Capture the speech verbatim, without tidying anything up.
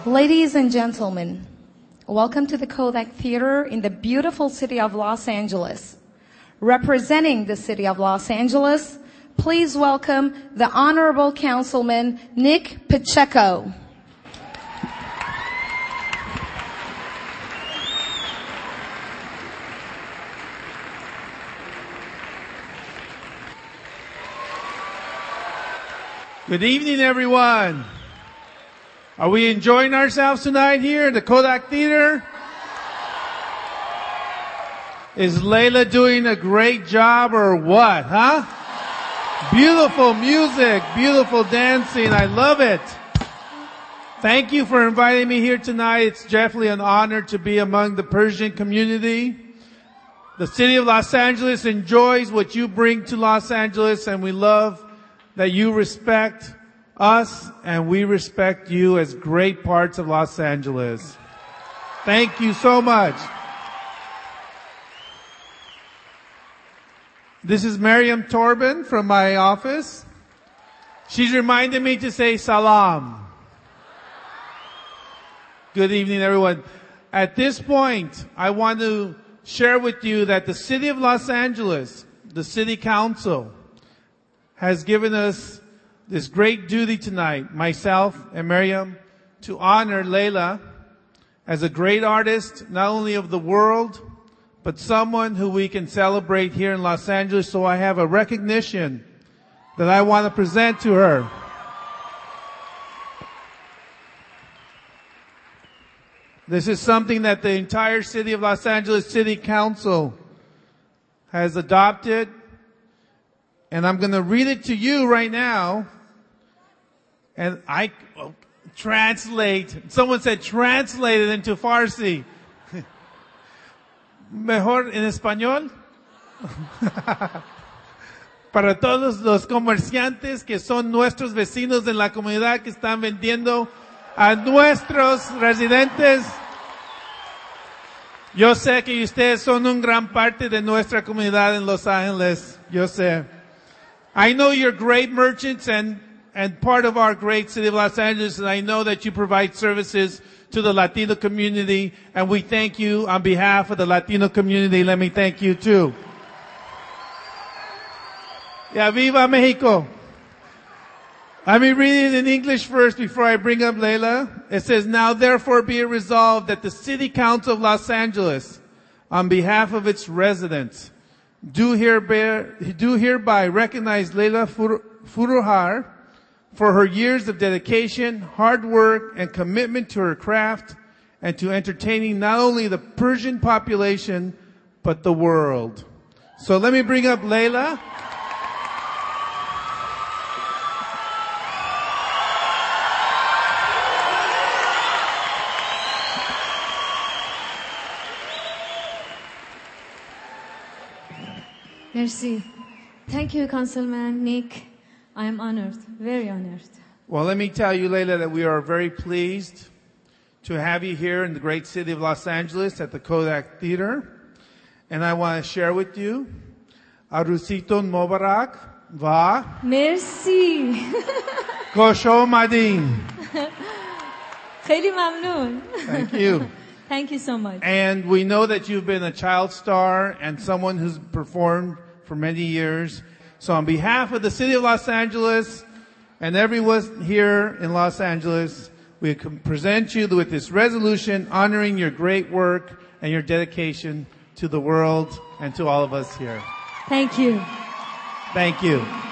Ladies and gentlemen, welcome to the Kodak Theater in the beautiful city of Los Angeles. Representing the city of Los Angeles, please welcome the Honorable Councilman Nick Pacheco. Good evening, everyone. Are we enjoying ourselves tonight here at the Kodak Theater? Is Layla doing a great job or what, huh? Beautiful music, beautiful dancing. I love it. Thank you for inviting me here tonight. It's definitely an honor to be among the Persian community. The city of Los Angeles enjoys what you bring to Los Angeles, and we love that you respect us and we respect you as great parts of Los Angeles. Thank you so much. This is Miriam Torban from my office. She's reminded me to say salam. Good evening, everyone. At this point, I want to share with you that the city of Los Angeles, the city council, has given us this great duty tonight, myself and Miriam, to honor Layla as a great artist, not only of the world, but someone who we can celebrate here in Los Angeles. So I have a recognition that I want to present to her. This is something that the entire city of Los Angeles City Council has adopted. And I'm going to read it to you right now. And I oh, translate. Someone said translate it into Farsi. Mejor en español. Para todos los comerciantes que son nuestros vecinos en la comunidad que están vendiendo a nuestros residentes. Yo sé que ustedes son una gran parte de nuestra comunidad en Los Ángeles. Yo sé. I know you're great merchants and, and part of our great city of Los Angeles, and I know that you provide services to the Latino community, and we thank you on behalf of the Latino community. Let me thank you too. Yeah, viva Mexico. Let me read it in English first before I bring up Layla. It says, now therefore be it resolved that the City Council of Los Angeles, on behalf of its residents, Do hereby, do hereby recognize Layla Furuhar for her years of dedication, hard work, and commitment to her craft and to entertaining not only the Persian population, but the world. So let me bring up Layla. Merci. Thank you, Councilman Nick. I am honored, very honored. Well, let me tell you, Layla, that we are very pleased to have you here in the great city of Los Angeles at the Kodak Theater. And I want to share with you, Arusito Mobarak va. Merci. Kosho Madin. خیلی ممنون. Thank you. Thank you so much. And we know that you've been a child star and someone who's performed for many years. So on behalf of the city of Los Angeles and everyone here in Los Angeles, we can present you with this resolution honoring your great work and your dedication to the world and to all of us here. Thank you. Thank you.